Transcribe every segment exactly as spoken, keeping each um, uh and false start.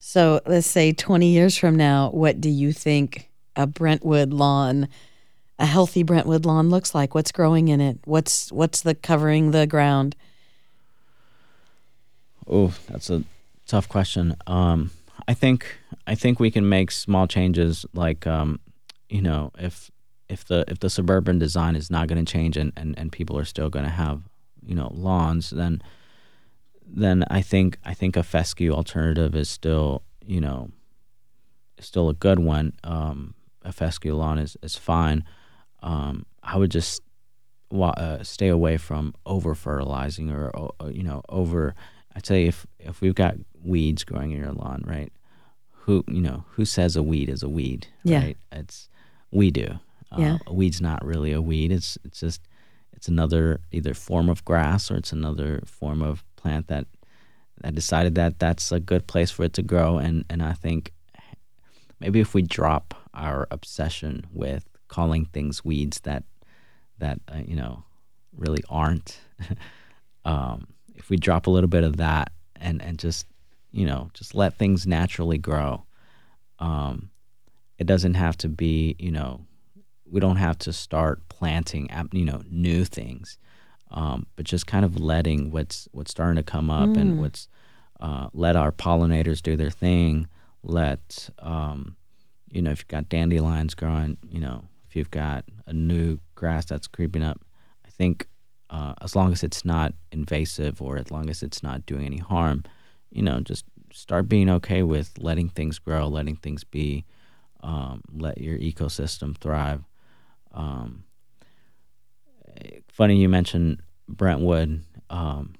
So let's say twenty years from now, what do you think a Brentwood lawn, a healthy Brentwood lawn looks like? What's growing in it? What's what's the covering the ground? Oh, that's a tough question. Um, I think I think we can make small changes, like um, you know, if if the if the suburban design is not going to change and, and, and people are still going to have you know lawns, then then I think I think a fescue alternative is still you know still a good one. Um, a fescue lawn is is fine. Um, I would just wa- uh, stay away from over fertilizing or, or you know over. I tell you, if if we've got weeds growing in your lawn, right? Who you know who says a weed is a weed, Yeah. right? It's we do. Uh, Yeah. a weed's not really a weed. It's it's just it's another either form of grass or it's another form of plant that I decided that that's a good place for it to grow. And and I think maybe if we drop our obsession with calling things weeds that that uh, you know really aren't, um, if we drop a little bit of that and and just you know just let things naturally grow, um, it doesn't have to be you know we don't have to start planting ab- you know new things, um, but just kind of letting what's what's starting to come up and Mm. what's uh, let our pollinators do their thing. Let um, you know if you've got dandelions growing, you know if you've got a new grass that's creeping up, I think uh, as long as it's not invasive or as long as it's not doing any harm, you know just start being okay with letting things grow, letting things be, um, let your ecosystem thrive. Um, Funny you mentioned Brentwood, um,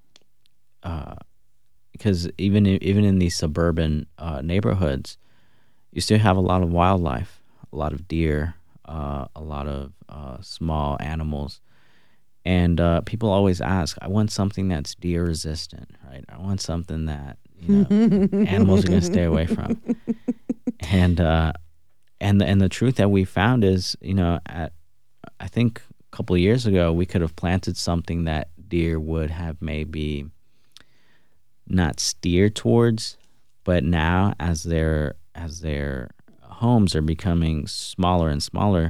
uh, because even i- even in these suburban uh, neighborhoods, you still have a lot of wildlife, a lot of deer, uh, a lot of uh, small animals, and uh, people always ask, "I want something that's deer resistant, right? I want something that you know animals are going to stay away from." And uh, and the, and the truth that we found is, you know, at I think a couple of years ago, we could have planted something that deer would have maybe not steered towards, but now as their as their homes are becoming smaller and smaller,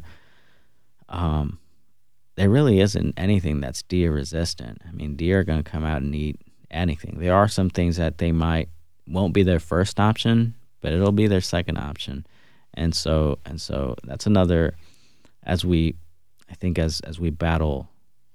um, there really isn't anything that's deer resistant. I mean, deer are going to come out and eat anything. There are some things that they might won't be their first option, but it'll be their second option, and so and so that's another as we I think as as we battle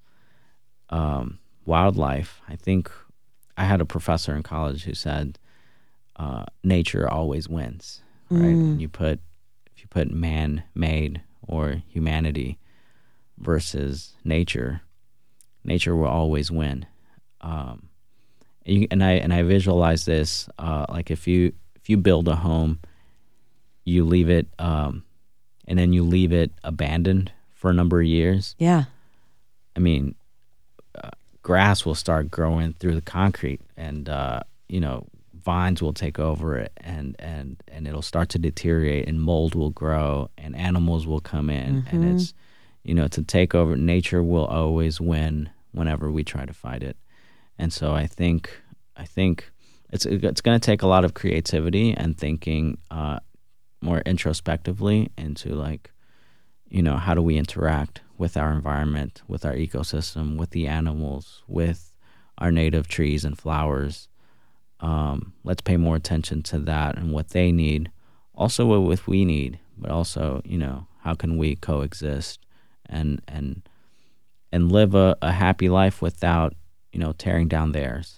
um, wildlife. I think I had a professor in college who said uh, nature always wins, right? And Mm. you put if you put man-made or humanity versus nature, nature will always win. Um, and, you, and I and I visualize this uh, like if you if you build a home, you leave it um, and then you leave it abandoned for a number of years. Yeah. I mean, uh, grass will start growing through the concrete, and uh, you know vines will take over it, and and and it'll start to deteriorate, and mold will grow, and animals will come in, and Mm-hmm. it's you know to take over. Nature will always win whenever we try to fight it, and so I think I think it's it's going to take a lot of creativity and thinking uh, more introspectively into like you know, how do we interact with our environment, with our ecosystem, with the animals, with our native trees and flowers? Um, let's pay more attention to that and what they need. Also, what what we need, but also, you know, how can we coexist and and and live a, a happy life without, you know, tearing down theirs?